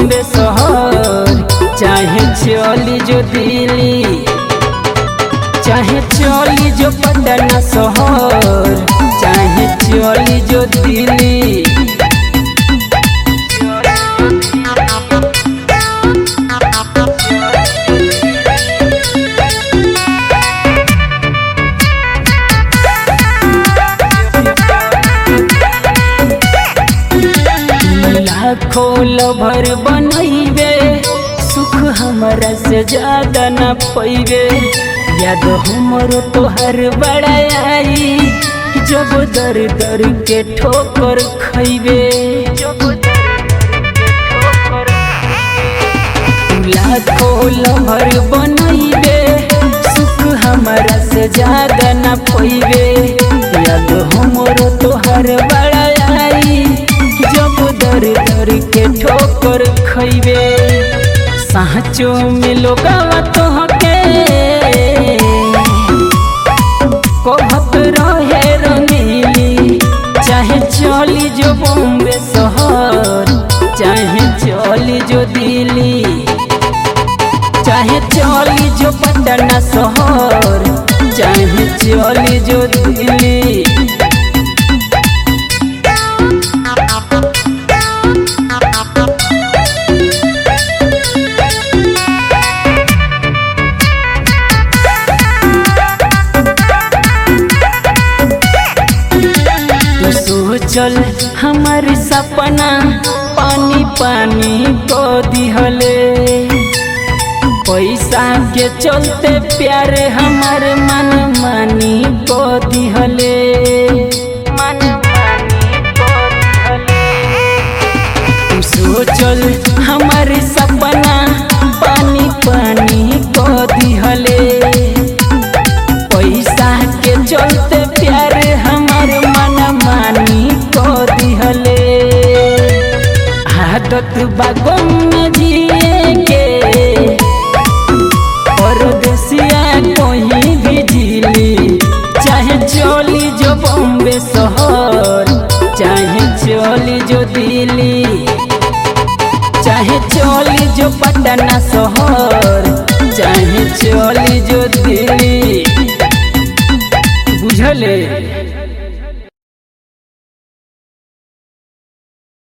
बॉम्बे शहर, चाहे चली जो दिल्ली, चाहे चली जो पटना शहर, चाहे चली जो दिल्ली। लाखों लभर बनैबे, सुख हमरा से ज्यादा न पैबे। याद हमरो तोहर बड़ा आई, जब दर दर के ठोकर खैबे। लाखों लभर बनैबे, सुख हमरा से ज्यादा न पैबे। याद हमरो तोहर बड़ा आई, जब दर दर के ठोकर खैबे। साँचो मिलो गावा तोहके कहत रहे रंगीली, चाहे चली जो बॉम्बे शहर, चाहे चली जो दिल्ली, चाहे चली जो पटना शहर, चाहे चली जो दिल्ली। चल हमार सपना पानी पानी को दिहले, पैसा के चलते प्यार हमार मन मानी को दिहले। सोचल हमार सपना पानी पानी को दिहले, पैसा के चलते प्यार हमार मन मानी को दिहले। आदत बागों में जिए के, परदेसिया कहीं भी जिली, चाहे चली जो बॉम्बे शहर, चाहे चली जो दिल्ली, चाहे चली जो पटना शहर, चाहे चली जो दिल्ली। बुझले।